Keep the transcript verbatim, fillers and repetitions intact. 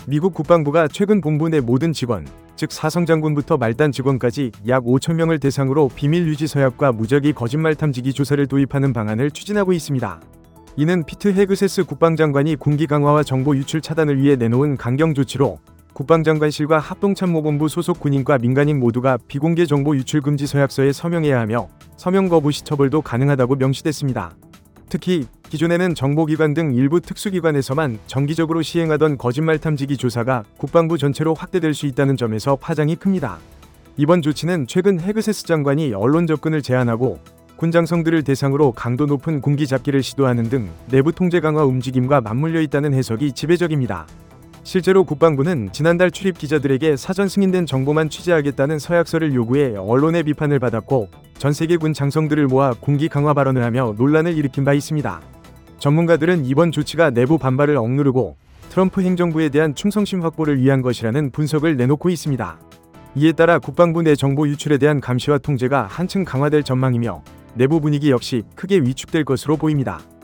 미국 국방부가 최근 본부 내 모든 직원, 즉 사성장군부터 말단 직원까지 약 오천 명을 대상으로 비밀 유지 서약과 무작위 거짓말 탐지기 조사를 도입하는 방안을 추진하고 있습니다. 이는 피트 헤그세스 국방장관이 군기 강화와 정보 유출 차단을 위해 내놓은 강경 조치로 국방장관실과 합동참모본부 소속 군인과 민간인 모두가 비공개 정보 유출 금지 서약서에 서명해야 하며 서명 거부 시 처벌도 가능하다고 명시됐습니다. 특히 기존에는 정보기관 등 일부 특수기관에서만 정기적으로 시행하던 거짓말 탐지기 조사가 국방부 전체로 확대될 수 있다는 점에서 파장이 큽니다. 이번 조치는 최근 헤그세스 장관이 언론 접근을 제한하고 군장성들을 대상으로 강도 높은 군기 잡기를 시도하는 등 내부 통제 강화 움직임과 맞물려 있다는 해석이 지배적입니다. 실제로 국방부는 지난달 출입 기자들에게 사전 승인된 정보만 취재하겠다는 서약서를 요구해 언론의 비판을 받았고 전 세계 군 장성들을 모아 군기 강화 발언을 하며 논란을 일으킨 바 있습니다. 전문가들은 이번 조치가 내부 반발을 억누르고 트럼프 행정부에 대한 충성심 확보를 위한 것이라는 분석을 내놓고 있습니다. 이에 따라 국방부 내 정보 유출에 대한 감시와 통제가 한층 강화될 전망이며 내부 분위기 역시 크게 위축될 것으로 보입니다.